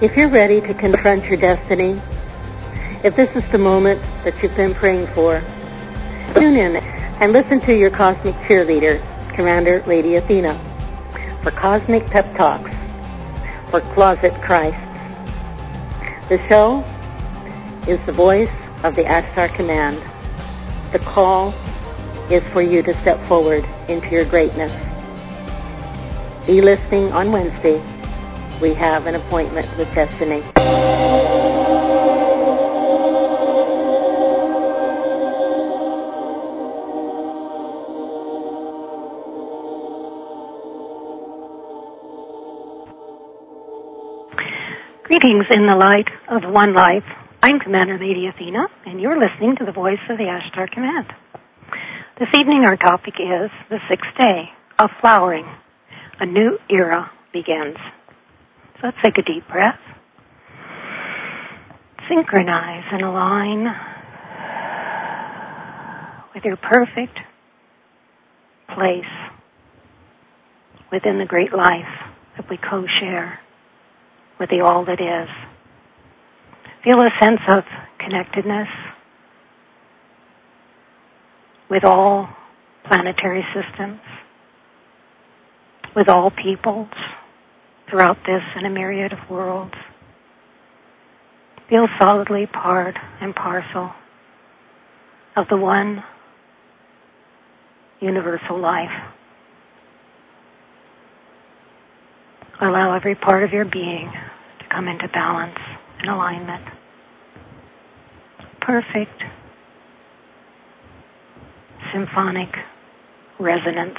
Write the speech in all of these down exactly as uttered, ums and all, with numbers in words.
If you're ready to confront your destiny, if this is the moment that you've been praying for, tune in and listen to your cosmic cheerleader, Commander Lady Athena, for Cosmic Pep Talks for Closet Christ. The show is the voice of the Ashtar Command. The call is for you to step forward into your greatness. Be listening on Wednesday. We have an appointment with destiny. Greetings in the light of one life. I'm Commander Lady Athena, and you're listening to the voice of the Ashtar Command. This evening our topic is the sixth day of flowering. A new era begins. So let's take a deep breath. Synchronize and align with your perfect place within the great life that we co-share with the all that is. Feel a sense of connectedness with all planetary systems, with all peoples throughout this and a myriad of worlds. Feel solidly part and parcel of the one universal life. Allow every part of your being to come into balance and alignment. Perfect symphonic resonance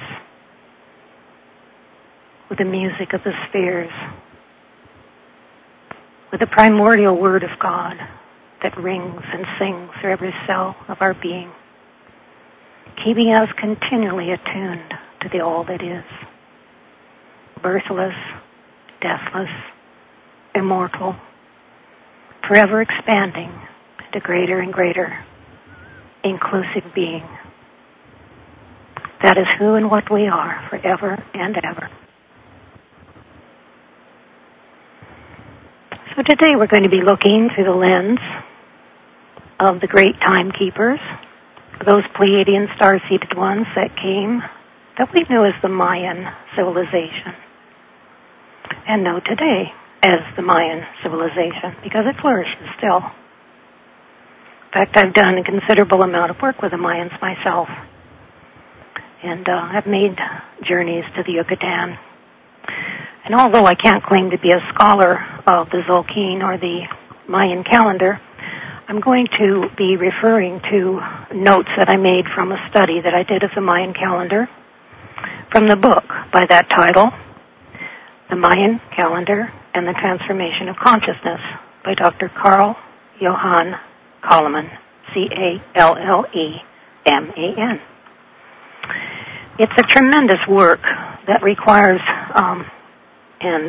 with the music of the spheres, with the primordial word of God that rings and sings through every cell of our being, keeping us continually attuned to the all that is, birthless, deathless, immortal, forever expanding to greater and greater inclusive being. That is who and what we are forever and ever. So today we're going to be looking through the lens of the great timekeepers, those Pleiadian star-seated ones that came, that we knew as the Mayan civilization, and know today as the Mayan civilization, because it flourishes still. In fact, I've done a considerable amount of work with the Mayans myself, and uh, I've made journeys to the Yucatan. And although I can't claim to be a scholar of the Tzolk'in or the Mayan calendar, I'm going to be referring to notes that I made from a study that I did of the Mayan calendar from the book by that title, The Mayan Calendar and the Transformation of Consciousness by Doctor Carl Johan Calleman, C A L L E M A N. It's a tremendous work that requires, um, and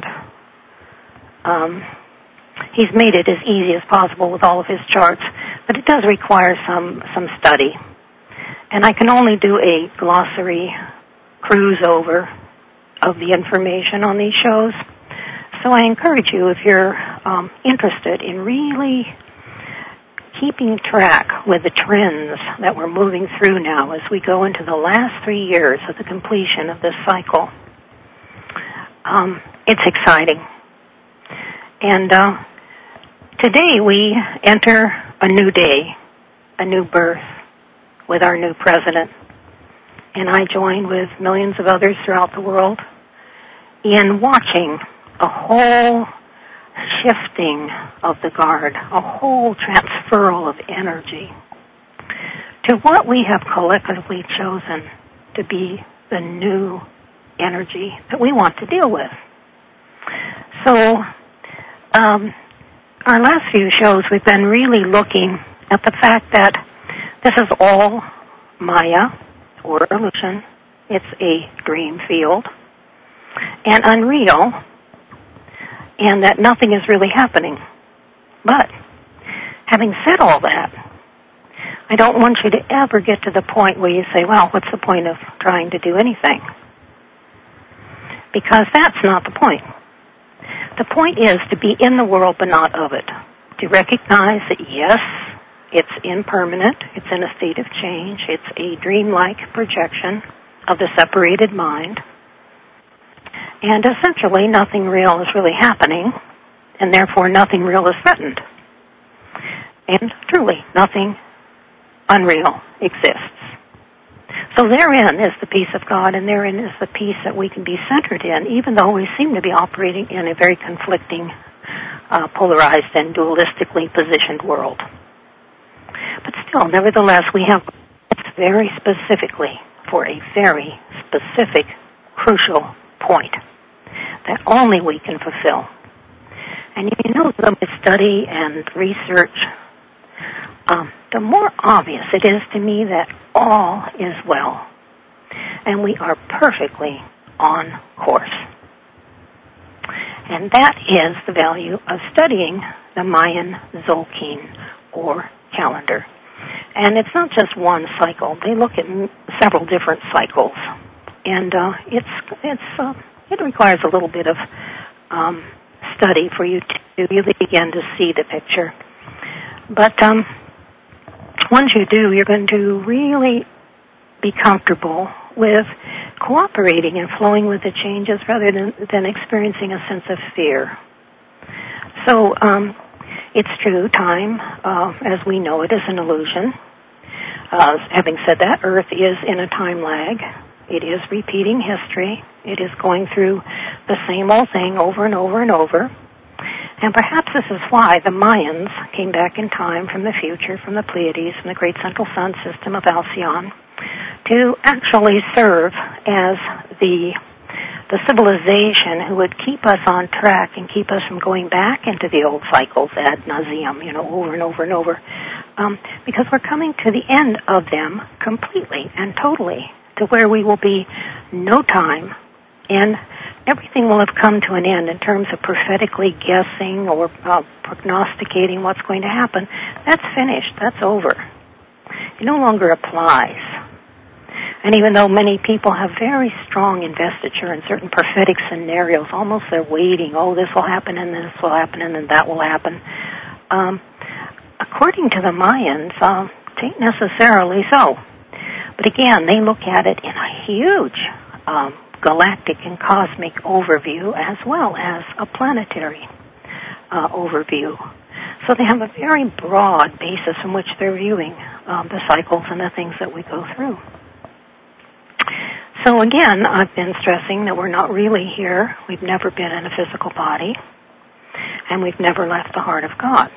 um, he's made it as easy as possible with all of his charts, but it does require some, some study. And I can only do a glossary cruise over of the information on these shows. So I encourage you, if you're um, interested in really keeping track with the trends that we're moving through now as we go into the last three years of the completion of this cycle. Um, it's exciting. And uh, today we enter a new day, a new birth with our new president. And I join with millions of others throughout the world in watching a whole shifting of the guard, a whole transferal of energy to what we have collectively chosen to be the new energy that we want to deal with. So, um, our last few shows we've been really looking at the fact that this is all Maya, or illusion. It's a dream field and unreal, and that nothing is really happening. But having said all that, I don't want you to ever get to the point where you say, well, what's the point of trying to do anything? Because that's not the point. The point is to be in the world but not of it. To recognize that, yes, it's impermanent, it's in a state of change, it's a dreamlike projection of the separated mind, and essentially nothing real is really happening, and therefore nothing real is threatened. And truly, nothing unreal exists. So therein is the peace of God, and therein is the peace that we can be centered in, even though we seem to be operating in a very conflicting, uh, polarized, and dualistically positioned world. But still, nevertheless, we have very specifically for a very specific, crucial point that only we can fulfill. And you know, the more study and research, um, the more obvious it is to me that all is well, and we are perfectly on course. And that is the value of studying the Mayan Tzolk'in, or calendar. And it's not just one cycle. They look at m- several different cycles. And uh, it's it's uh, it requires a little bit of um, study for you to really begin to see the picture. But um, once you do, you're going to really be comfortable with cooperating and flowing with the changes rather than, than experiencing a sense of fear. So um, it's true, time, uh, as we know it, is an illusion. Uh, having said that, Earth is in a time lag. It is repeating history. It is going through the same old thing over and over and over. And perhaps this is why the Mayans came back in time from the future, from the Pleiades, from the great central sun system of Alcyon, to actually serve as the the civilization who would keep us on track and keep us from going back into the old cycles ad nauseum, you know, over and over and over, um, because we're coming to the end of them completely and totally, to where we will be no time, and everything will have come to an end in terms of prophetically guessing or uh, prognosticating what's going to happen. That's finished. That's over. It no longer applies. And even though many people have very strong investiture in certain prophetic scenarios, almost they're waiting, oh, this will happen, and this will happen, and then that will happen. Um, according to the Mayans, uh, it ain't necessarily so. But again, they look at it in a huge um, galactic and cosmic overview as well as a planetary uh, overview. So they have a very broad basis in which they're viewing um, the cycles and the things that we go through. So again, I've been stressing that we're not really here. We've never been in a physical body, and we've never left the heart of God.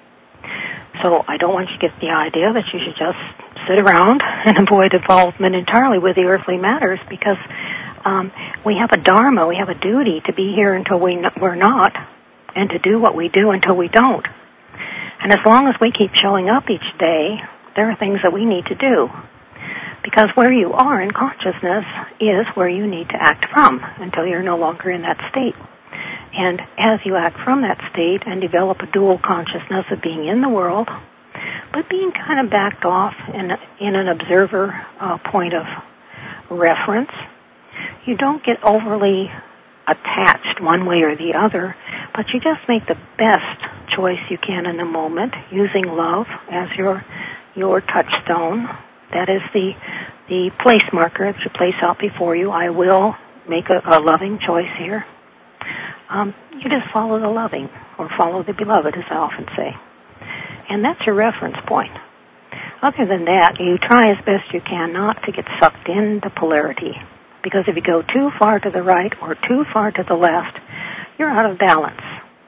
So I don't want you to get the idea that you should just sit around and avoid involvement entirely with the earthly matters, because um, we have a dharma, we have a duty to be here until we n- we're not, and to do what we do until we don't. And as long as we keep showing up each day, there are things that we need to do. Because where you are in consciousness is where you need to act from until you're no longer in that state. And as you act from that state and develop a dual consciousness of being in the world, but being kind of backed off in, in an observer uh, point of reference, you don't get overly attached one way or the other, but you just make the best choice you can in the moment, using love as your your touchstone. That is the the place marker that you place out before you. I will make a, a loving choice here. Um, you just follow the loving, or follow the beloved, as I often say. And that's your reference point. Other than that, you try as best you can not to get sucked into polarity. Because if you go too far to the right or too far to the left, you're out of balance.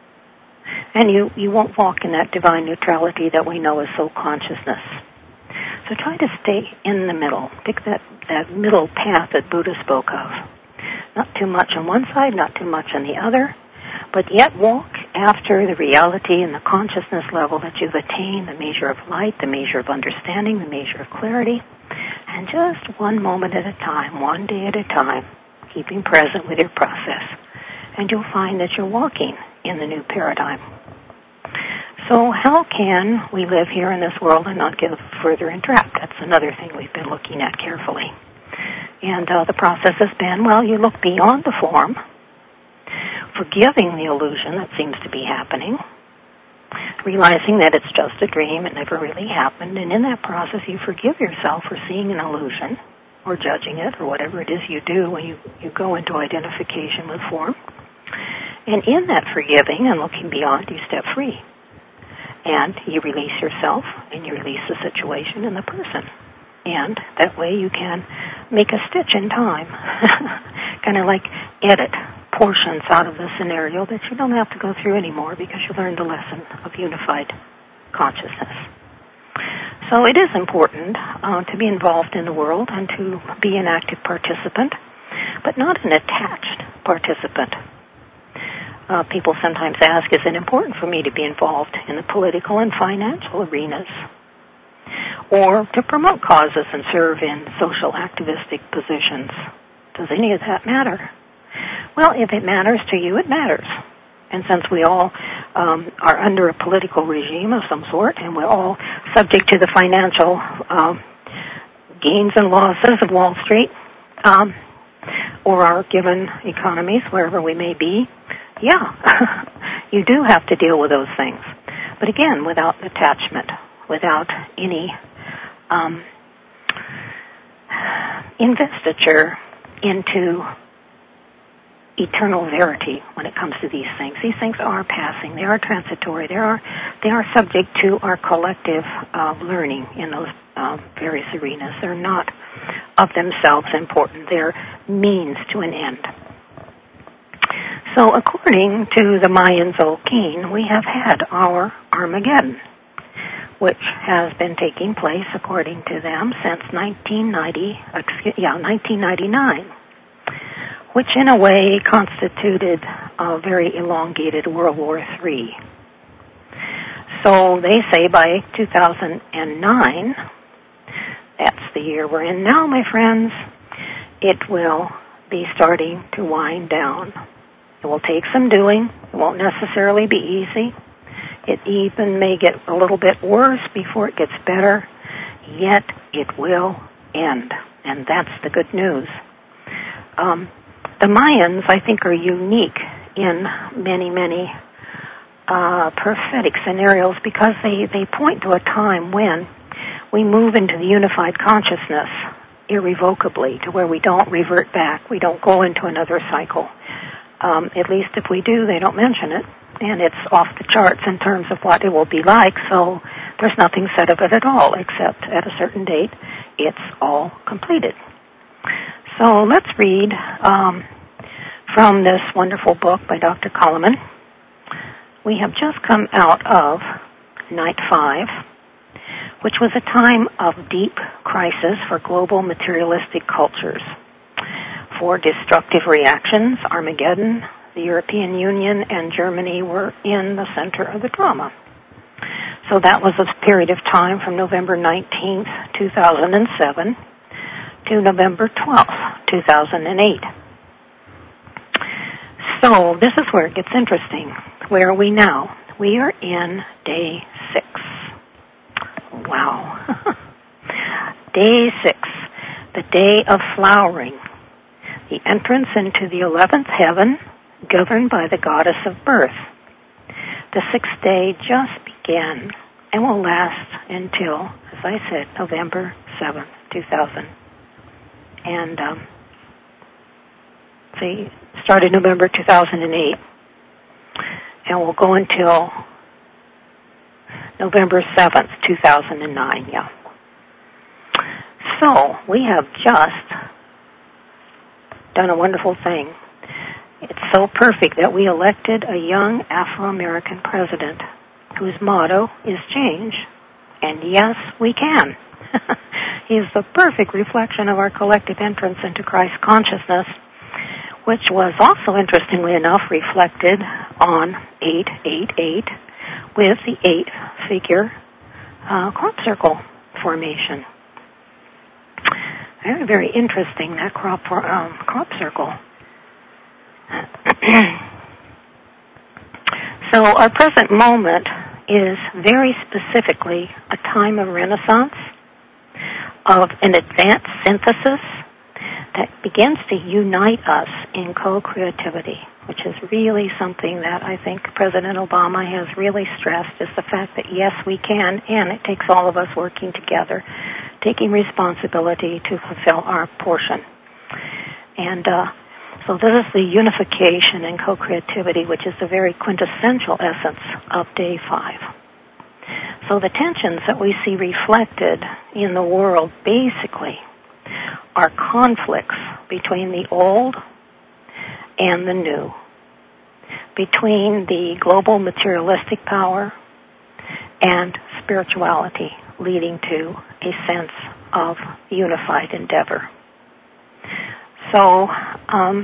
And you, you won't walk in that divine neutrality that we know as soul consciousness. So try to stay in the middle. Pick that, that middle path that Buddha spoke of. Not too much on one side, not too much on the other, but yet walk after the reality and the consciousness level that you've attained, the measure of light, the measure of understanding, the measure of clarity, and just one moment at a time, one day at a time, keeping present with your process. And you'll find that you're walking in the new paradigm. So how can we live here in this world and not get further entrapped? That's another thing we've been looking at carefully. And uh, the process has been, well, you look beyond the form forgiving the illusion that seems to be happening, realizing that it's just a dream, it never really happened, and in that process you forgive yourself for seeing an illusion or judging it or whatever it is you do when you, you go into identification with form. And in that forgiving and looking beyond, you step free. And you release yourself, and you release the situation and the person. And that way you can make a stitch in time, kind of like edit portions out of the scenario that you don't have to go through anymore because you learned the lesson of unified consciousness. So it is important uh, to be involved in the world and to be an active participant, but not an attached participant. Uh, people sometimes ask, is it important for me to be involved in the political and financial arenas, or to promote causes and serve in social activistic positions? Does any of that matter? Well, if it matters to you, it matters. And since we all um, are under a political regime of some sort, and we're all subject to the financial um, gains and losses of Wall Street, um, or our given economies, wherever we may be, yeah, you do have to deal with those things. But again, without attachment, without any um, investiture into eternal verity when it comes to these things. These things are passing. They are transitory. They are they are subject to our collective uh, learning in those uh, various arenas. They're not of themselves important. They're means to an end. So according to the Mayan Tzolk'in, we have had our Armageddon, which has been taking place, according to them, since nineteen ninety, yeah, nineteen ninety-nine, which in a way constituted a very elongated World War Three. So they say by two thousand nine, that's the year we're in now, my friends, it will be starting to wind down. It will take some doing. It won't necessarily be easy. It even may get a little bit worse before it gets better, yet it will end. And that's the good news. Um, the Mayans, I think, are unique in many, many uh, prophetic scenarios because they, they point to a time when we move into the unified consciousness irrevocably, to where we don't revert back. We don't go into another cycle. Um, at least if we do, they don't mention it. And it's off the charts in terms of what it will be like, so there's nothing said of it at all, except at a certain date, it's all completed. So let's read um, from this wonderful book by Doctor Kalaman. We have just come out of Night five, which was a time of deep crisis for global materialistic cultures. For destructive reactions, Armageddon, the European Union, and Germany were in the center of the drama. So that was a period of time from November nineteenth, two thousand seven to November twelfth, two thousand eight. So this is where it gets interesting. Where are we now? We are in day six. Wow. Day six, the day of flowering, the entrance into the eleventh heaven, governed by the goddess of birth. The sixth day just began and will last until, as I said, November seventh, two thousand. And, um, see, started November two thousand eight, and will go until November seventh, two thousand nine, yeah. So, we have just done a wonderful thing. It's so perfect that we elected a young Afro-American president whose motto is change. And yes, we can. He's the perfect reflection of our collective entrance into Christ consciousness, which was also, interestingly enough, reflected on eight eight eight with the eight-figure uh, crop circle formation. Very, very interesting, that crop, um, crop circle. So our present moment is very specifically a time of renaissance, of an advanced synthesis that begins to unite us in co-creativity, which is really something that I think President Obama has really stressed, is the fact that, yes, we can, and it takes all of us working together, taking responsibility to fulfill our portion. And uh, so this is the unification and co-creativity, which is the very quintessential essence of Day five. So the tensions that we see reflected in the world basically are conflicts between the old and the new, between the global materialistic power and spirituality, leading to a sense of unified endeavor. So, um,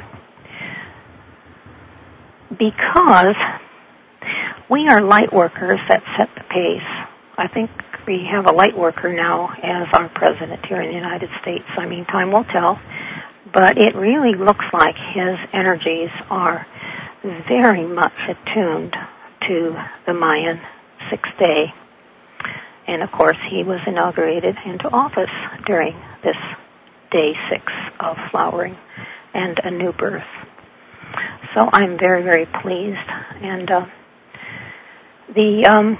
because we are light workers that set the pace, I think we have a light worker now as our president here in the United States. I mean, time will tell, but it really looks like his energies are very much attuned to the Mayan sixth day. And, of course, he was inaugurated into office during this day six of flowering and a new birth. So I'm very, very pleased. And uh, the um,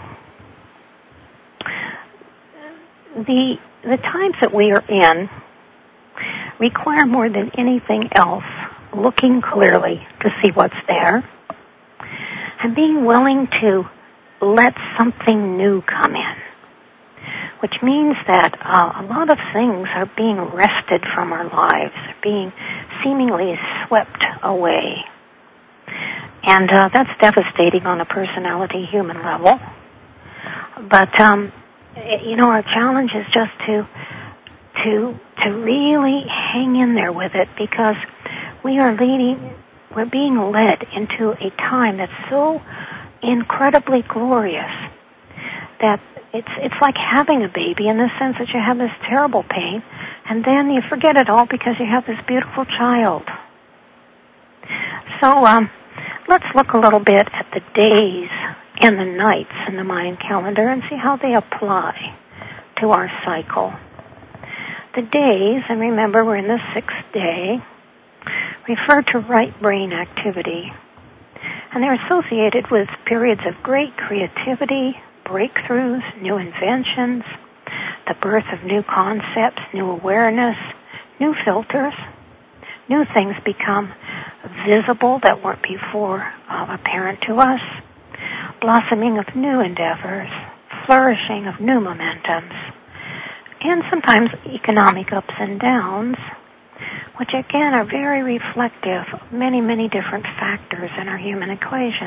the the times that we are in require more than anything else looking clearly to see what's there and being willing to let something new come in, which means that uh, a lot of things are being wrested from our lives, being seemingly swept away. And uh, that's devastating on a personality human level. But, um, you know, our challenge is just to to to really hang in there with it, because we are leading, we're being led into a time that's so incredibly glorious that it's it's like having a baby, in the sense that you have this terrible pain, and then you forget it all because you have this beautiful child. So um, let's look a little bit at the days and the nights in the Mayan calendar and see how they apply to our cycle. The days, and remember we're in the sixth day, refer to right brain activity, and they're associated with periods of great creativity, breakthroughs, new inventions, the birth of new concepts, new awareness, new filters. New things become visible that weren't before uh, apparent to us, blossoming of new endeavors, flourishing of new momentums, and sometimes economic ups and downs, which again are very reflective of many, many different factors in our human equation.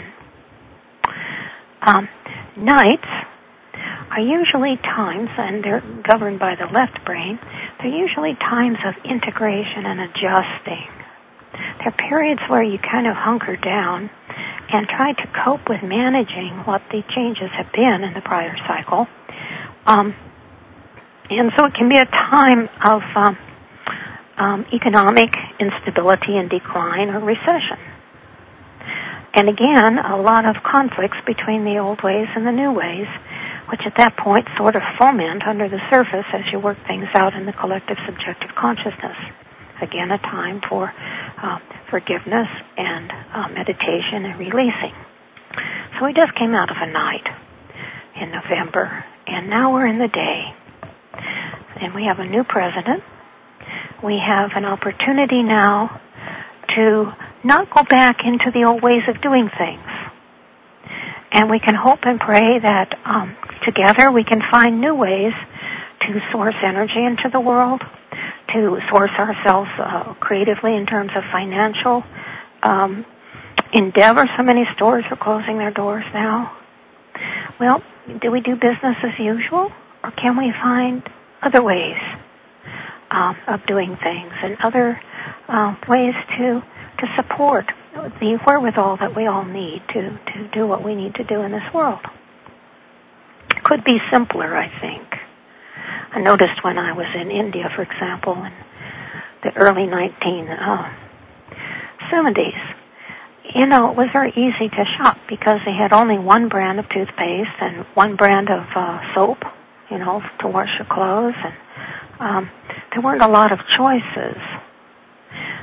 Um, nights are usually times, and they're governed by the left brain, they're usually times of integration and adjusting. They're periods where you kind of hunker down and try to cope with managing what the changes have been in the prior cycle. Um, and so it can be a time of um, um, economic instability and decline or recession. And again, a lot of conflicts between the old ways and the new ways, which at that point sort of foment under the surface as you work things out in the collective subjective consciousness. Again, a time for uh, forgiveness and uh, meditation and releasing. So we just came out of a night in November, and now we're in the day. And we have a new president. We have an opportunity now to not go back into the old ways of doing things. And we can hope and pray that um, together we can find new ways to source energy into the world, to source ourselves uh, creatively in terms of financial um, endeavor. So many stores are closing their doors now. Well, do we do business as usual, or can we find other ways um, of doing things and other uh, ways to to support the wherewithal that we all need to, to do what we need to do in this world? It could be simpler, I think. I noticed when I was in India, for example, in the early nineteen seventies, you know, it was very easy to shop because they had only one brand of toothpaste and one brand of uh, soap, you know, to wash your clothes, and um, there weren't a lot of choices.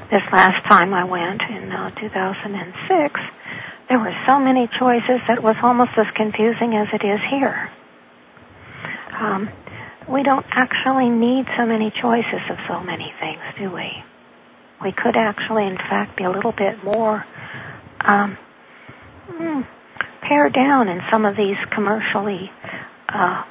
this last time I went in uh, two thousand six, there were so many choices that it was almost as confusing as it is here. Um, we don't actually need so many choices of so many things, do we? We could actually, in fact, be a little bit more um, mm, pared down in some of these commercially uh,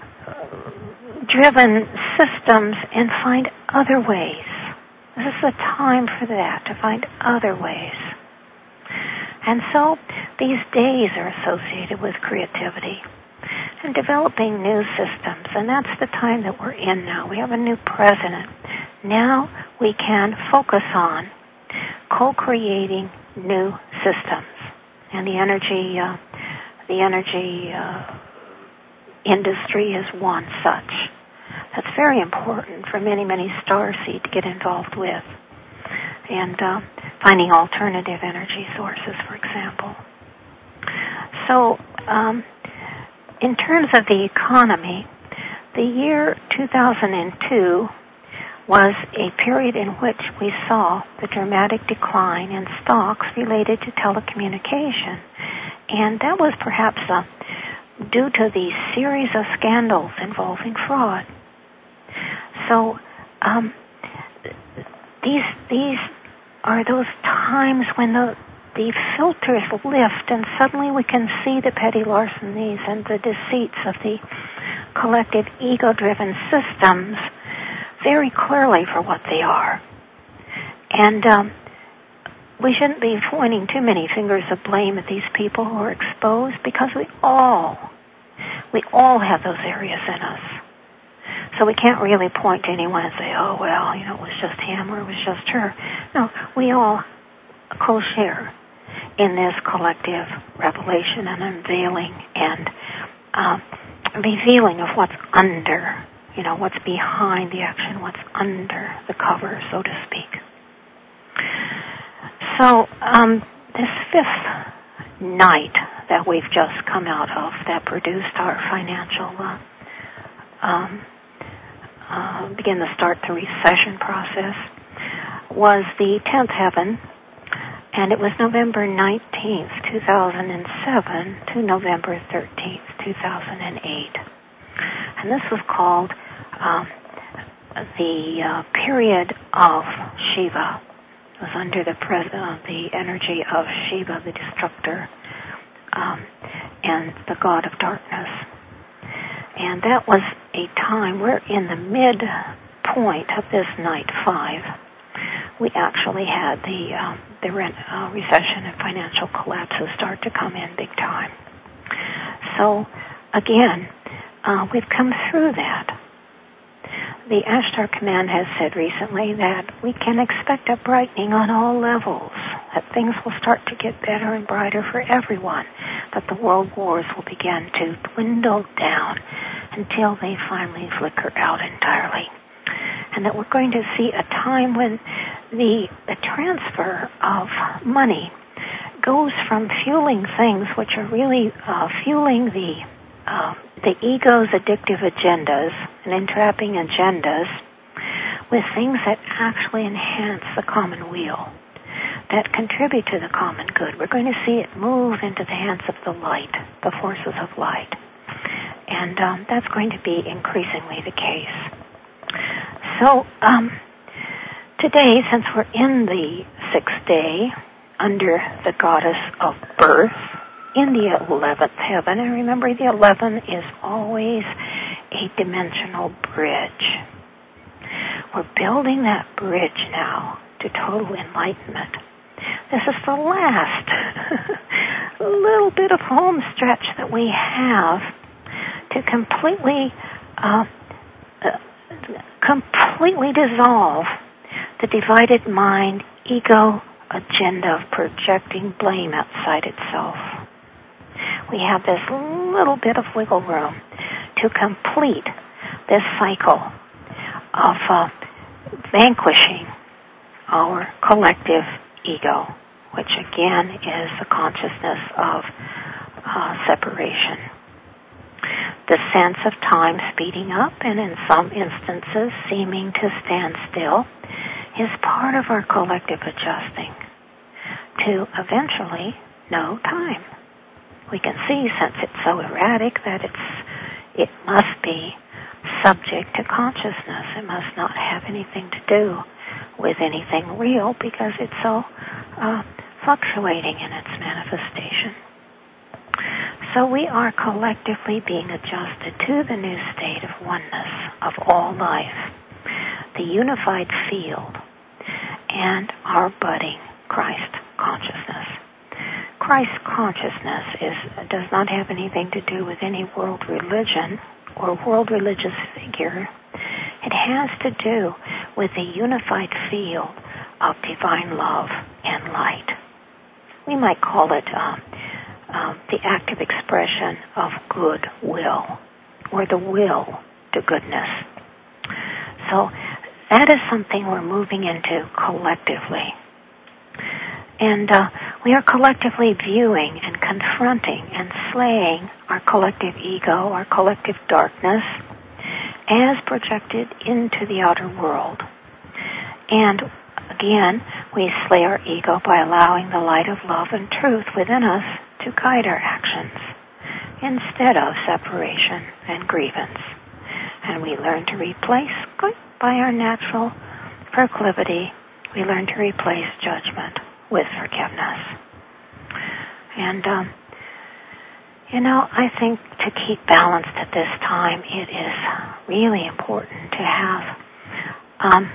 driven systems and find other ways. This is the time for that, to find other ways. And so these days are associated with creativity and developing new systems, and that's the time that we're in now. We have a new president. Now we can focus on co-creating new systems, and the energy, uh, the energy uh, industry is one such. That's very important for many, many starseed to get involved with, and uh, finding alternative energy sources, for example. So, um, in terms of the economy, the year two thousand two was a period in which we saw the dramatic decline in stocks related to telecommunication, and that was perhaps uh, due to the series of scandals involving fraud. So um, these these are those times when the the filters lift, and suddenly we can see the petty larcenies and the deceits of the collective ego-driven systems very clearly for what they are. And um, we shouldn't be pointing too many fingers of blame at these people who are exposed, because we all, we all have those areas in us. So we can't really point to anyone and say, oh, well, you know, it was just him or it was just her. No, we all co-share in this collective revelation and unveiling and um, revealing of what's under, you know, what's behind the action, what's under the cover, so to speak. So um, this fifth night that we've just come out of that produced our financial, uh, um, uh, begin to start the recession process, was the tenth heaven, and it was November nineteenth, two thousand seven to November thirteenth, two thousand eight. And this was called um, the uh, period of Shiva. It was under the pres- uh, the energy of Shiva, the destructor, um, and the god of darkness. And that was a time, we're in the midpoint of this night five. We actually had the uh, the rent, uh, recession and financial collapses start to come in big time. So, again, uh, we've come through that. The Ashtar Command has said recently that we can expect a brightening on all levels, that things will start to get better and brighter for everyone, that the world wars will begin to dwindle down until they finally flicker out entirely, and that we're going to see a time when the, the transfer of money goes from fueling things which are really uh, fueling the uh, the ego's addictive agendas and entrapping agendas with things that actually enhance the common weal, that contribute to the common good. We're going to see it move into the hands of the light, the forces of light. And um, that's going to be increasingly the case. So um, today, since we're in the sixth day under the goddess of birth, in the eleventh heaven, and remember the eleven is always a dimensional bridge. We're building that bridge now to total enlightenment. This is the last little bit of home stretch that we have to completely, uh, uh, completely dissolve the divided mind, ego agenda of projecting blame outside itself. We have this little bit of wiggle room to complete this cycle of uh, vanquishing our collective ego, which again is the consciousness of uh, separation. The sense of time speeding up and in some instances seeming to stand still is part of our collective adjusting to eventually know time. We can see, since it's so erratic, that it's it must be subject to consciousness. It must not have anything to do with anything real because it's so uh, fluctuating in its manifestation. So we are collectively being adjusted to the new state of oneness of all life, the unified field, and our budding Christ consciousness. Christ consciousness is, does not have anything to do with any world religion or world religious figure. It has to do with the unified field of divine love and light. We might call it uh, uh, the active expression of goodwill, or the will to goodness. So that is something we're moving into collectively. And uh, we are collectively viewing and confronting and slaying our collective ego, our collective darkness, as projected into the outer world. And again, we slay our ego by allowing the light of love and truth within us to guide our actions, instead of separation and grievance. And we learn to replace, by our natural proclivity, we learn to replace judgment with forgiveness. And, um, you know, I think to keep balanced at this time, it is really important to have um,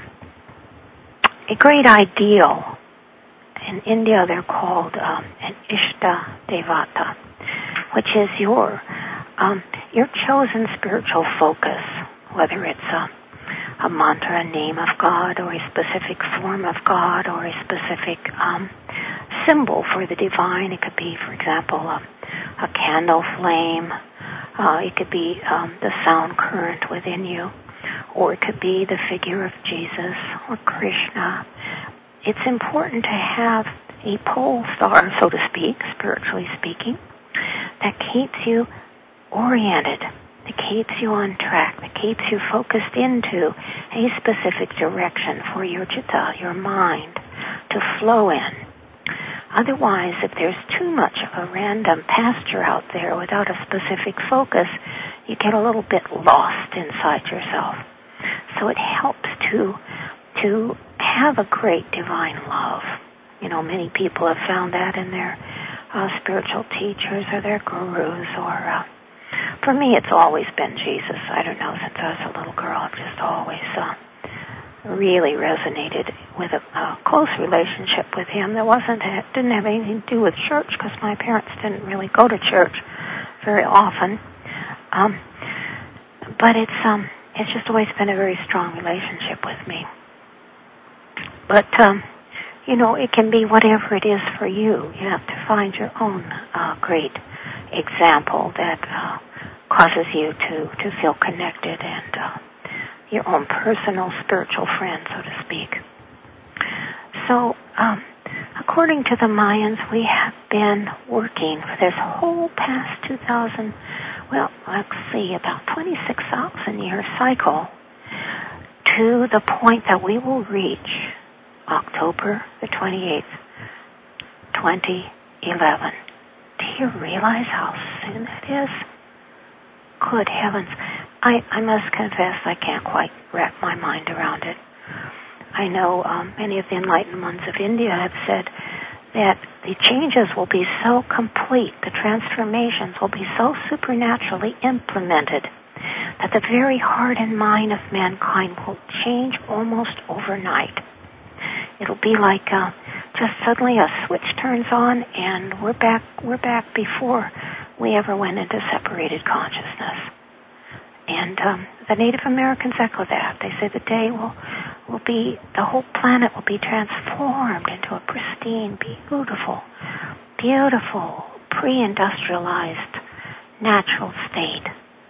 a great ideal. In India, they're called um, an Ishta Devata, which is your um, your chosen spiritual focus, whether it's a a mantra, a name of God, or a specific form of God, or a specific um, symbol for the divine. It could be, for example, a, a candle flame. Uh, it could be um, the sound current within you, or it could be the figure of Jesus or Krishna. It's important to have a pole star, so to speak, spiritually speaking, that keeps you oriented, that keeps you on track, that keeps you focused into a specific direction for your chitta, your mind, to flow in. Otherwise, if there's too much of a random pasture out there without a specific focus, you get a little bit lost inside yourself. So it helps to to have a great divine love. You know, many people have found that in their uh, spiritual teachers or their gurus, or uh, for me, it's always been Jesus. I don't know, since I was a little girl, I've just always uh, really resonated with a, a close relationship with him. That wasn't, it didn't have anything to do with church, because my parents didn't really go to church very often. Um, but it's um, it's just always been a very strong relationship with me. But um, you know, it can be whatever it is for you. You have to find your own uh, great example that uh, causes you to, to feel connected, and uh, your own personal spiritual friend, so to speak. So, um, according to the Mayans, we have been working for this whole past two thousand, well, let's see, about twenty-six thousand year cycle to the point that we will reach October the twenty-eighth, twenty eleven. Do you realize how soon it is? Good heavens. I, I must confess I can't quite wrap my mind around it. I know um, many of the enlightened ones of India have said that the changes will be so complete, the transformations will be so supernaturally implemented, that the very heart and mind of mankind will change almost overnight. It'll be like uh, just suddenly a switch turns on, and we're back. We're back before we ever went into separated consciousness. And um, the Native Americans echo that. They say the day will will be, the whole planet will be transformed into a pristine, beautiful, beautiful, pre-industrialized, natural state.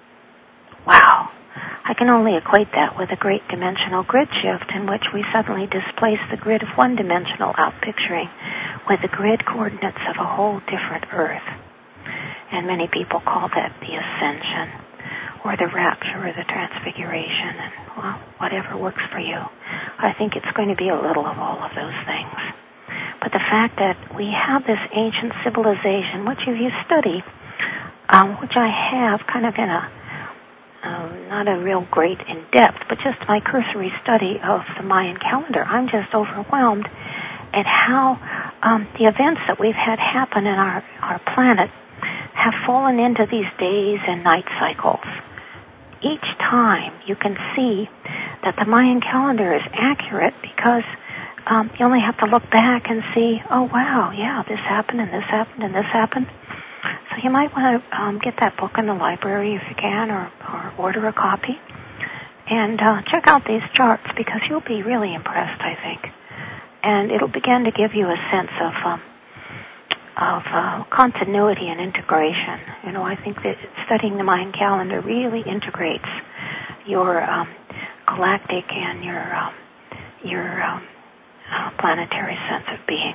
Wow. I can only equate that with a great dimensional grid shift, in which we suddenly displace the grid of one-dimensional outpicturing with the grid coordinates of a whole different Earth. And many people call that the ascension. or the rapture or the transfiguration, and well, whatever works for you. I think it's going to be a little of all of those things. But the fact that we have this ancient civilization, which if you study, um, which I have kind of in a, um, not a real great in depth, but just my cursory study of the Mayan calendar, I'm just overwhelmed at how um, the events that we've had happen in our, our planet have fallen into these days and night cycles. Each time you can see that the Mayan calendar is accurate because um, you only have to look back and see, oh, wow, yeah, this happened and this happened and this happened. So you might want to um, get that book in the library if you can, or, or order a copy and uh, check out these charts, because you'll be really impressed, I think. And it'll begin to give you a sense of um, of uh, continuity and integration. You know, I think that studying the Mayan calendar really integrates your um, galactic and your um, your um, uh, planetary sense of being.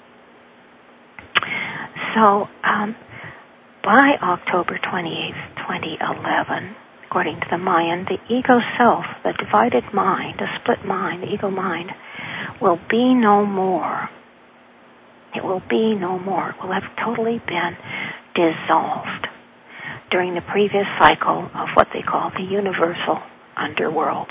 So, um, by October twenty-eighth, twenty eleven, according to the Mayan, the ego self, the divided mind, the split mind, the ego mind, will be no more. It will be no more. It will have totally been dissolved during the previous cycle of what they call the universal underworld.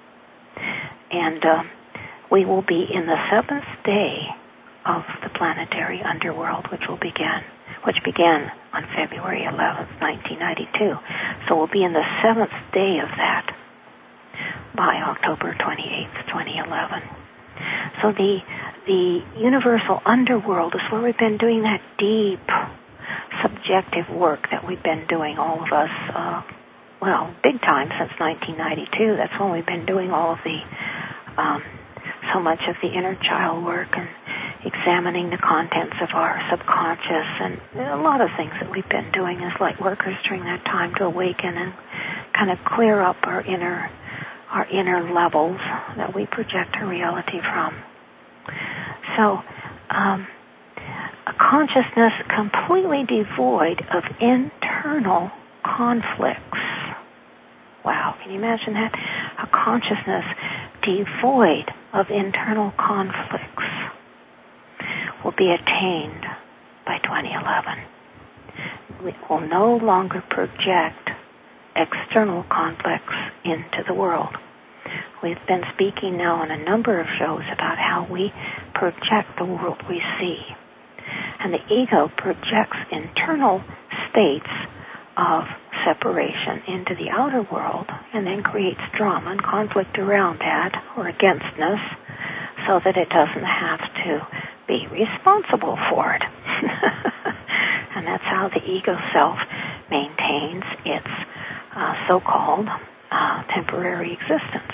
And uh, we will be in the seventh day of the planetary underworld, which will begin, which began on February eleventh, nineteen ninety-two. So we'll be in the seventh day of that by October twenty-eighth, twenty eleven. So the the universal underworld is where we've been doing that deep, subjective work that we've been doing, all of us, uh, well, big time since nineteen ninety-two. That's when we've been doing all of the, um, so much of the inner child work and examining the contents of our subconscious, and a lot of things that we've been doing as light workers during that time to awaken and kind of clear up our inner our inner levels that we project our reality from. So, um, a consciousness completely devoid of internal conflicts. Wow, can you imagine that? A consciousness devoid of internal conflicts will be attained by twenty eleven. We will no longer project external conflicts into the world. We've been speaking now on a number of shows about how we project the world we see. And the ego projects internal states of separation into the outer world and then creates drama and conflict around that or againstness so that it doesn't have to be responsible for it. And that's how the ego self maintains its uh, so-called uh, temporary existence.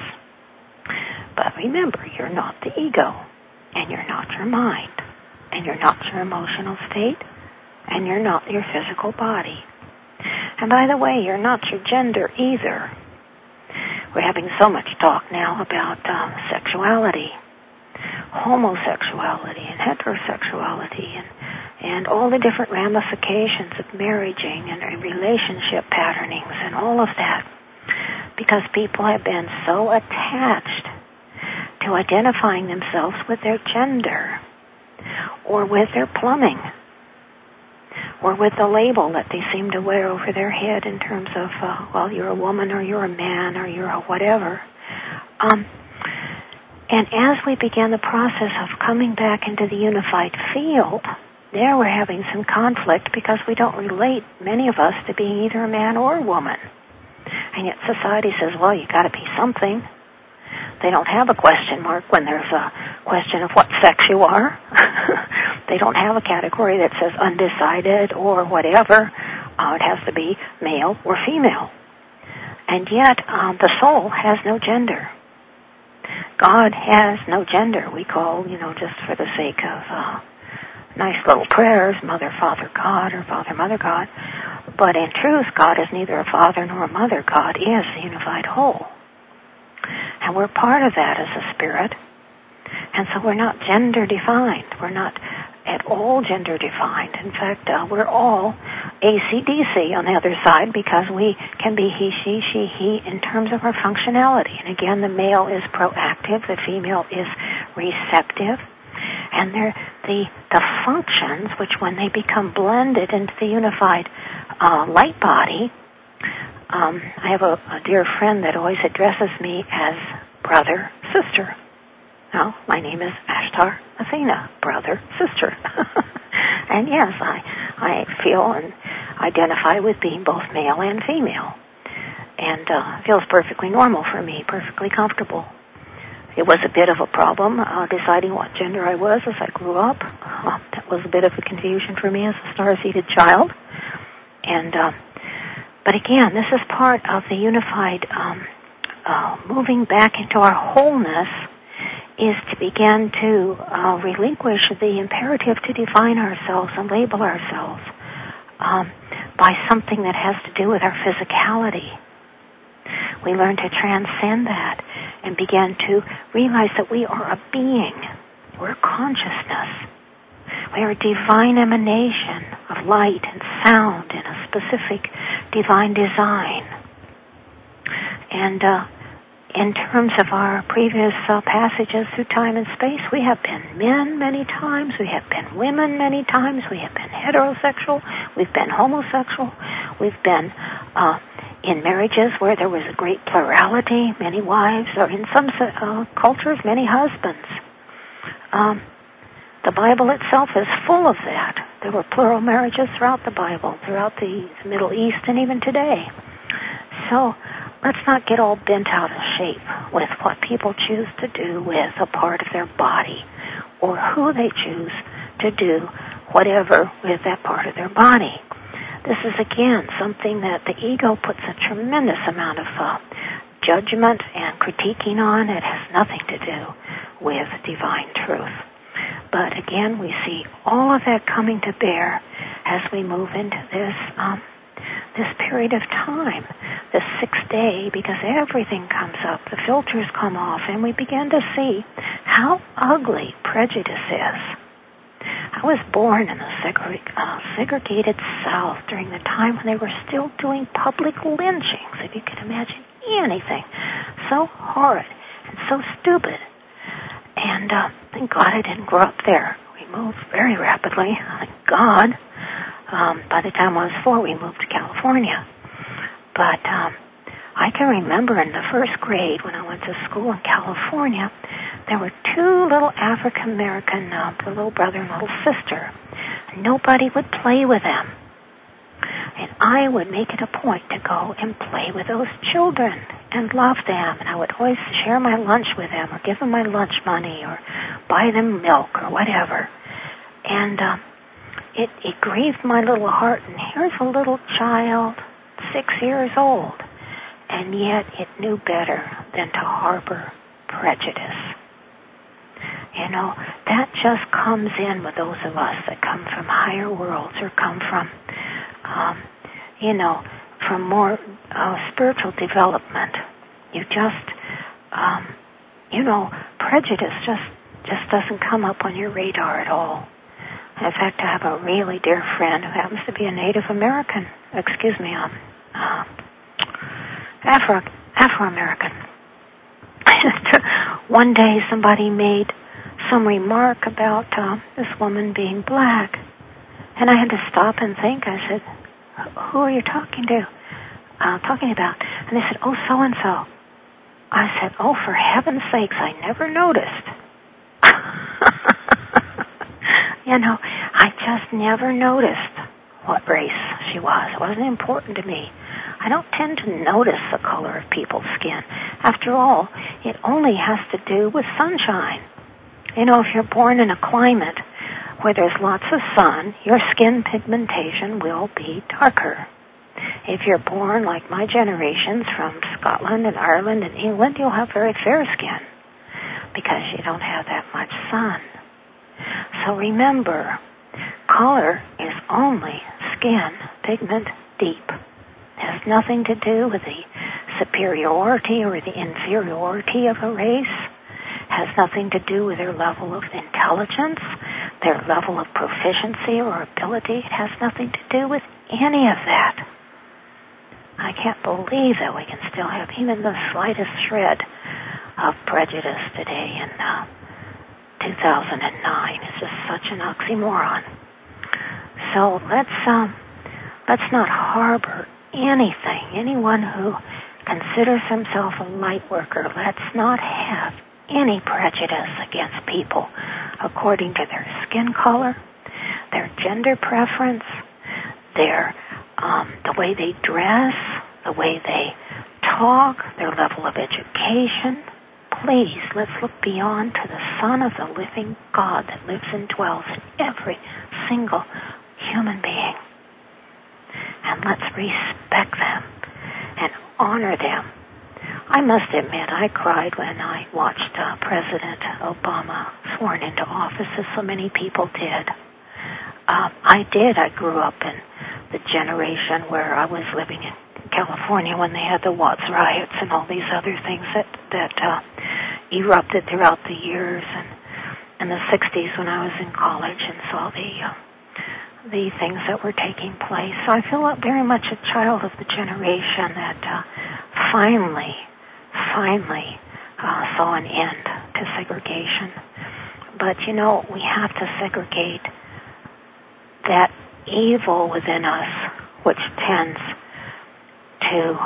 But remember, you're not the ego, and you're not your mind, and you're not your emotional state, and you're not your physical body. And by the way, you're not your gender either. We're having so much talk now about um, sexuality, homosexuality, and heterosexuality, and, and all the different ramifications of marriaging and, and relationship patternings and all of that, because people have been so attached to identifying themselves with their gender or with their plumbing or with the label that they seem to wear over their head in terms of, uh, well, you're a woman or you're a man or you're a whatever. Um, and as we begin the process of coming back into the unified field, there we're having some conflict because we don't relate, many of us, to being either a man or a woman. And yet society says, well, you got to be something. They don't have a question mark when there's a question of what sex you are. They don't have a category that says undecided or whatever. Uh, it has to be male or female. And yet um, the soul has no gender. God has no gender. We call, you know, just for the sake of uh, nice little prayers, Mother, Father, God, or Father, Mother, God. But in truth, God is neither a father nor a mother. God is the unified whole. And we're part of that as a spirit. And so we're not gender defined. We're not at all gender defined. In fact, uh, we're all A C D C on the other side, because we can be he, she, she, he in terms of our functionality. And again, the male is proactive, the female is receptive. And they're the, the functions, which when they become blended into the unified uh, light body, um, I have a, a dear friend that always addresses me as brother, sister. Now, my name is Ashtar Athena, brother, sister. And yes, I, I feel and identify with being both male and female. And uh, feels perfectly normal for me, perfectly comfortable. It was a bit of a problem uh, deciding what gender I was as I grew up. Uh, that was a bit of a confusion for me as a star-seeded child. And uh, but again, this is part of the unified um, uh, moving back into our wholeness, is to begin to uh, relinquish the imperative to define ourselves and label ourselves um, by something that has to do with our physicality. We learn to transcend that and begin to realize that we are a being. We're consciousness. We are a divine emanation of light and sound in a specific divine design. And uh, in terms of our previous uh, passages through time and space, we have been men many times, we have been women many times, we have been heterosexual, we've been homosexual, we've been uh, in marriages where there was a great plurality, many wives, or in some uh, cultures, many husbands. Um, the Bible itself is full of that. There were plural marriages throughout the Bible, throughout the Middle East, and even today. So let's not get all bent out of shape with what people choose to do with a part of their body, or who they choose to do whatever with that part of their body. This is, again, something that the ego puts a tremendous amount of uh, judgment and critiquing on. It has nothing to do with divine truth. But again, we see all of that coming to bear as we move into this um, this period of time, this sixth day, because everything comes up, the filters come off, and we begin to see how ugly prejudice is. I was born in the segre- uh, segregated South during the time when they were still doing public lynchings, if you can imagine anything so horrid and so stupid. And uh, thank God I didn't grow up there. We moved very rapidly, thank God. Um, by the time I was four, we moved to California. But um, I can remember in the first grade when I went to school in California, there were two little African-American, uh, little brother and little sister. Nobody would play with them. And I would make it a point to go and play with those children and love them. And I would always share my lunch with them or give them my lunch money or buy them milk or whatever. And uh, it, it grieved my little heart. And here's a little child, six years old, and yet it knew better than to harbor prejudice. You know, that just comes in with those of us that come from higher worlds or come from, um, you know, from more uh, spiritual development. You just, um, you know, prejudice just, just doesn't come up on your radar at all. In fact, I have a really dear friend who happens to be a Native American, excuse me, um, uh, Afro, Afro-American. One day somebody made some remark about uh, this woman being black, and I had to stop and think. I said, who are you talking to, uh, talking about? And they said, oh, so-and-so. I said, oh, for heaven's sakes, I never noticed. You know, I just never noticed what race she was. It wasn't important to me. I don't tend to notice the color of people's skin. After all, it only has to do with sunshine. You know, if you're born in a climate where there's lots of sun, your skin pigmentation will be darker. If you're born, like my generations, from Scotland and Ireland and England, you'll have very fair skin because you don't have that much sun. So remember, color is only skin pigment deep. It has nothing to do with the superiority or the inferiority of a race. It has nothing to do with their level of intelligence, their level of proficiency or ability. It has nothing to do with any of that. I can't believe that we can still have even the slightest shred of prejudice today in uh, two thousand nine. It's just such an oxymoron. So let's um, let's not harbor anything. Anyone who considers himself a light worker, let's not have any prejudice against people according to their skin color, their gender preference, their um, the way they dress, the way they talk, their level of education. Please, let's look beyond to the Son of the living God that lives and dwells in every single human being. And let's respect them and honor them. I must admit, I cried when I watched uh, President Obama sworn into office, as so many people did. Um, I did. I grew up in the generation where I was living in California when they had the Watts riots and all these other things that that uh, erupted throughout the years, and in the sixties when I was in college and saw the uh, the things that were taking place. So I feel very much a child of the generation that uh, finally, finally uh, saw an end to segregation. But you know, we have to segregate that evil within us, which tends to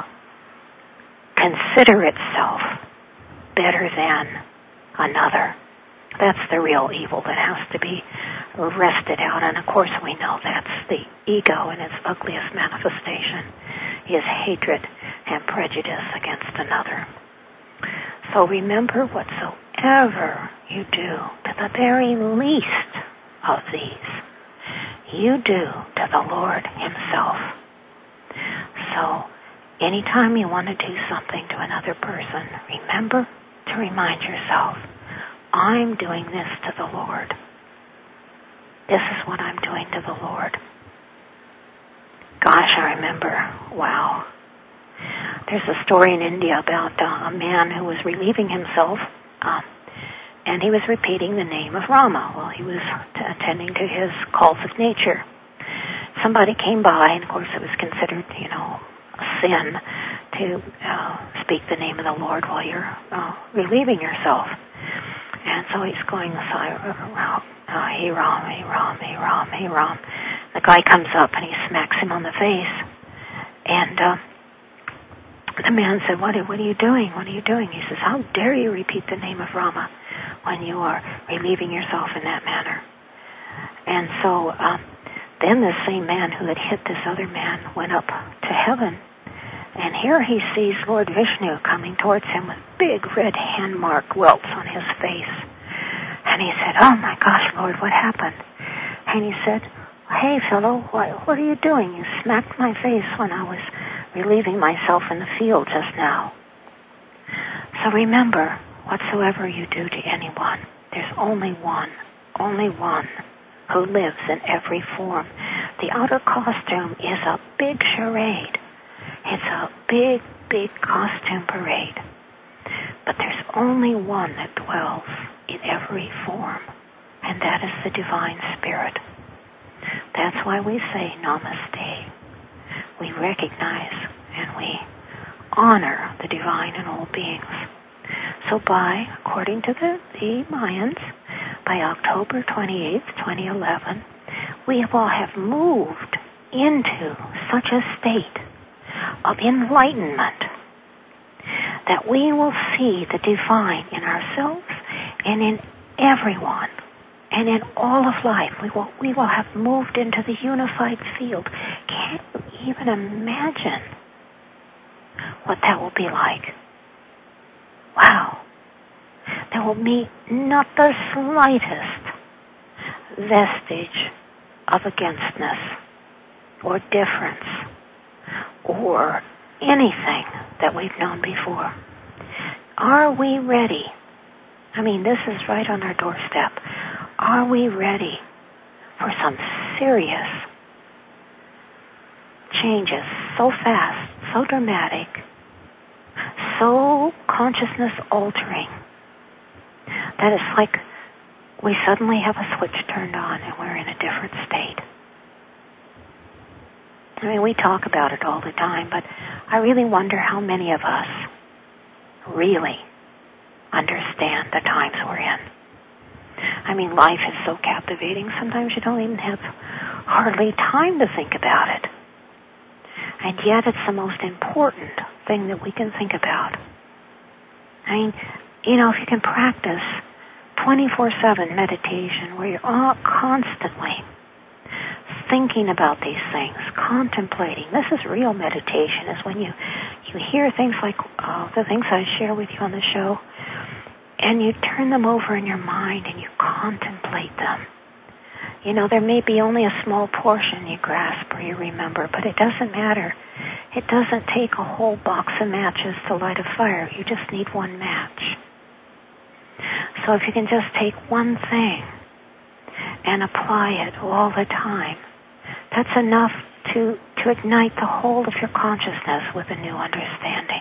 consider itself better than another. That's the real evil that has to be wrested out. And of course we know that's the ego in its ugliest manifestation, is hatred and prejudice against another. So remember, whatsoever you do to the very least of these, you do to the Lord himself. So anytime you want to do something to another person, remember to remind yourself, I'm doing this to the Lord. This is what I'm doing to the Lord. Gosh, I remember, wow. There's a story in India about uh, a man who was relieving himself, um, and he was repeating the name of Rama while he was t- attending to his calls of nature. Somebody came by, and of course it was considered, you know, a sin to uh, speak the name of the Lord while you're uh, relieving yourself. And so he's going, uh, hey Ram, hey Ram, hey Ram, hey Ram. The guy comes up and he smacks him on the face. And uh, the man said, what, what are you doing? What are you doing? He says, how dare you repeat the name of Rama when you are relieving yourself in that manner? And so um, then this same man who had hit this other man went up to heaven. And here he sees Lord Vishnu coming towards him with big red hand mark welts on his face. And he said, oh my gosh, Lord, what happened? And he said, hey fellow, what, what are you doing? You smacked my face when I was relieving myself in the field just now. So remember, whatsoever you do to anyone, there's only one, only one who lives in every form. The outer costume is a big charade. It's a big, big costume parade. But there's only one that dwells in every form, and that is the Divine Spirit. That's why we say Namaste. We recognize and we honor the divine in all beings. So by, according to the, the Mayans, by October twenty-eighth, twenty eleven, we all have moved into such a state of enlightenment that we will see the divine in ourselves and in everyone and in all of life. We will, we will have moved into the unified field. Can't you even imagine what that will be like? Wow. There will be not the slightest vestige of againstness or difference or anything that we've known before. Are we ready? I mean, this is right on our doorstep. Are we ready for some serious changes so fast, so dramatic, so consciousness altering, that it's like we suddenly have a switch turned on and we're in a different state. I mean, we talk about it all the time, but I really wonder how many of us really understand the times we're in. I mean, life is so captivating, sometimes you don't even have hardly time to think about it. And yet it's the most important thing that we can think about. I mean, you know, if you can practice twenty-four seven meditation where you're all constantly thinking about these things, contemplating. This is real meditation, is when you, you hear things like uh, the things I share with you on the show, and you turn them over in your mind and you contemplate them. You know, there may be only a small portion you grasp or you remember, but it doesn't matter. It doesn't take a whole box of matches to light a fire. You just need one match. So if you can just take one thing and apply it all the time, that's enough to, to ignite the whole of your consciousness with a new understanding.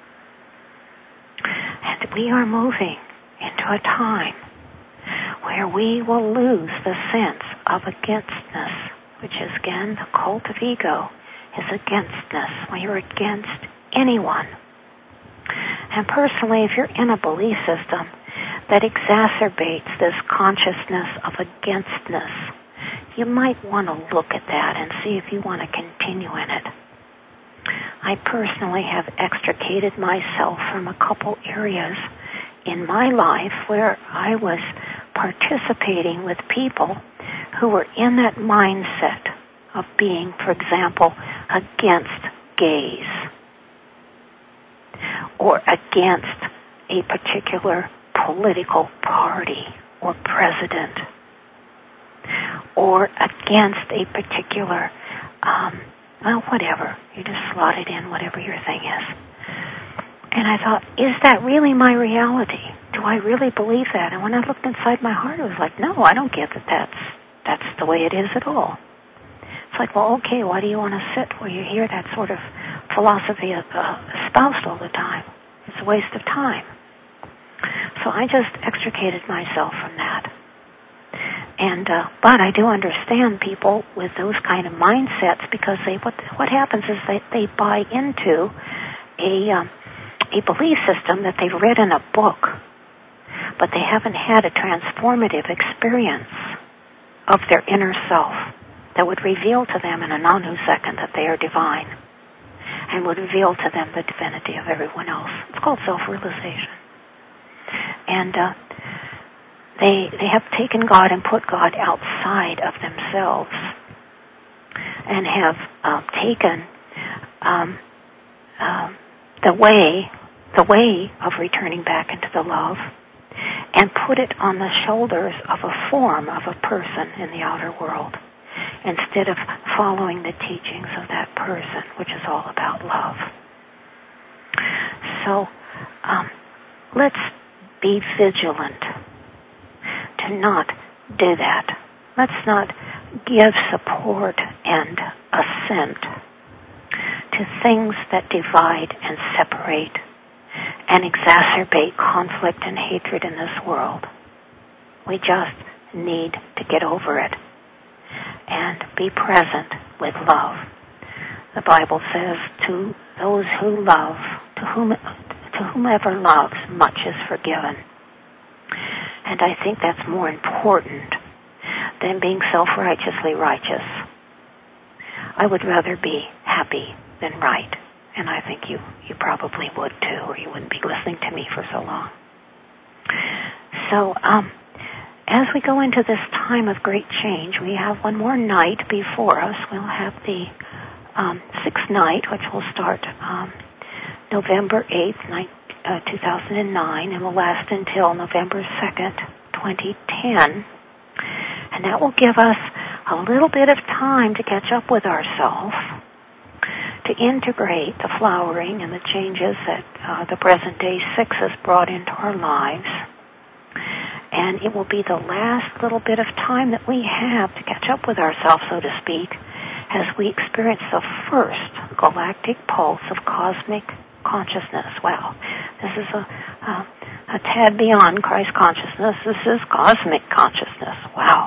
And we are moving into a time where we will lose the sense of againstness, which is, again, the cult of ego is againstness, when you're against anyone. And personally, if you're in a belief system that exacerbates this consciousness of againstness, you might want to look at that and see if you want to continue in it. I personally have extricated myself from a couple areas in my life where I was participating with people who were in that mindset of being, for example, against gays or against a particular political party or president or against a particular, um, well, whatever. You just slot it in, whatever your thing is. And I thought, is that really my reality? Do I really believe that? And when I looked inside my heart, it was like, no, I don't get that that's, that's the way it is at all. It's like, well, okay, why do you want to sit where you hear that sort of philosophy of, uh, espoused all the time? It's a waste of time. So I just extricated myself from that. And uh, but I do understand people with those kind of mindsets, because they what what happens is they they buy into a um, a belief system that they've read in a book, but they haven't had a transformative experience of their inner self that would reveal to them in a nanosecond that they are divine, and would reveal to them the divinity of everyone else. It's called self-realization. And uh, they they have taken God and put God outside of themselves, and have uh, taken um, uh, the way the way of returning back into the love, and put it on the shoulders of a form of a person in the outer world, instead of following the teachings of that person, which is all about love. So um, let's be vigilant to not do that. Let's not give support and assent to things that divide and separate and exacerbate conflict and hatred in this world. We just need to get over it and be present with love. The Bible says, to those who love, to whom, to whomever loves, much is forgiven. And I think that's more important than being self-righteously righteous. I would rather be happy than right. And I think you, you probably would too, or you wouldn't be listening to me for so long. So, um, as we go into this time of great change, we have one more night before us. We'll have the um, sixth night, which will start um, November eighth, uh, two thousand nine, and will last until November second, twenty ten. And that will give us a little bit of time to catch up with ourselves, to integrate the flowering and the changes that uh, the present day six has brought into our lives. And it will be the last little bit of time that we have to catch up with ourselves, so to speak, as we experience the first galactic pulse of cosmic consciousness. Wow, this is a, a, a tad beyond Christ consciousness. This is cosmic consciousness. Wow.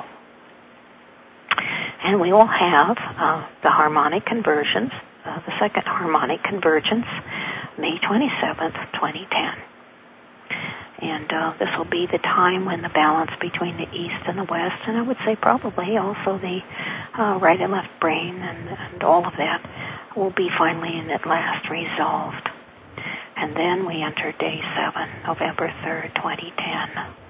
And we will have uh, the harmonic conversions, uh, the second harmonic convergence, May twenty-seventh, twenty ten. And uh, this will be the time when the balance between the East and the West, and I would say probably also the uh, right and left brain and, and all of that, will be finally and at last resolved. And then we enter day seven, November third, twenty ten.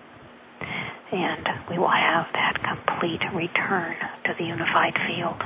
And we will have that complete return to the unified field.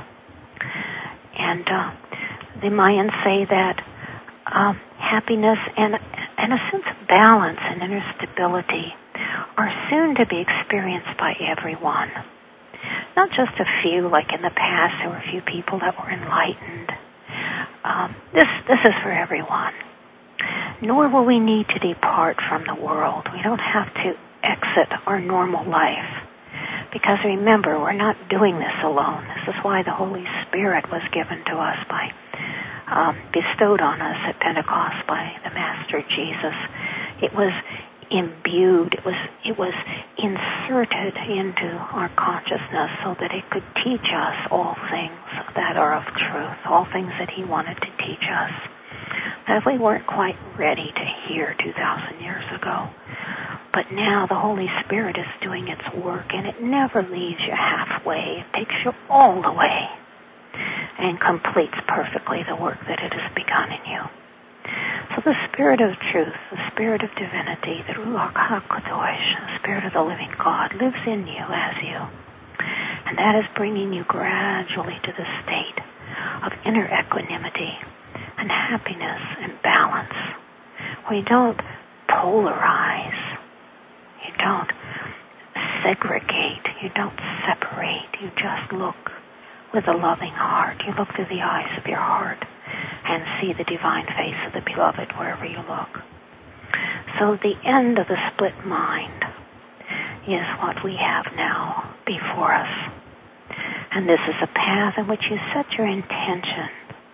And uh, the Mayans say that uh, happiness and, and a sense of balance and inner stability are soon to be experienced by everyone. Not just a few, like in the past, there were a few people that were enlightened. Um, this, this is for everyone. Nor will we need to depart from the world. We don't have to exit our normal life. Because remember, we're not doing this alone. This is why the Holy Spirit was given to us by, um, bestowed on us at Pentecost by the Master Jesus. It was imbued, it was, it was inserted into our consciousness so that it could teach us all things that are of truth, all things that He wanted to teach us, that we weren't quite ready to hear two thousand years ago. But now the Holy Spirit is doing its work, and it never leaves you halfway. It takes you all the way and completes perfectly the work that it has begun in you. So the Spirit of truth, the Spirit of divinity, the Ruach HaKadosh, the Spirit of the living God, lives in you as you. And that is bringing you gradually to the state of inner equanimity and happiness and balance, where you don't polarize. You don't segregate. You don't separate. You just look with a loving heart. You look through the eyes of your heart and see the divine face of the beloved wherever you look. So the end of the split mind is what we have now before us. And this is a path in which you set your intention,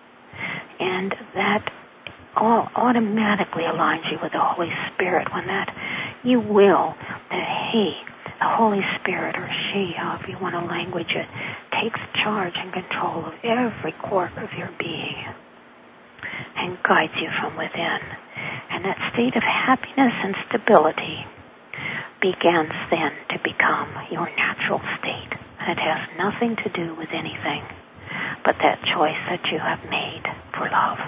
and that all automatically aligns you with the Holy Spirit when that you will that He, the Holy Spirit, or she, however you want to language it, takes charge and control of every quirk of your being and guides you from within. And that state of happiness and stability begins then to become your natural state. And it has nothing to do with anything but that choice that you have made for love.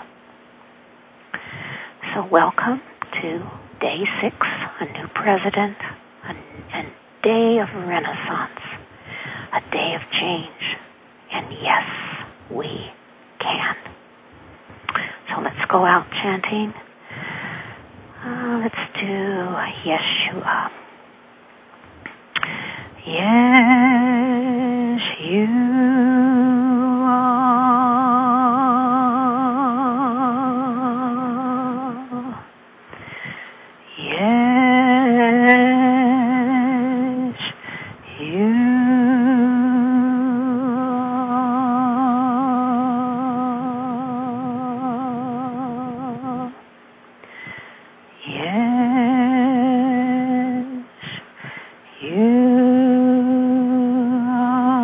So welcome to day six, a new president, a, a day of renaissance, a day of change, and yes, we can. So let's go out chanting. Uh, let's do Yeshua. Yes, you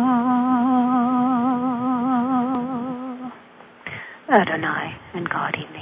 Adonai and God in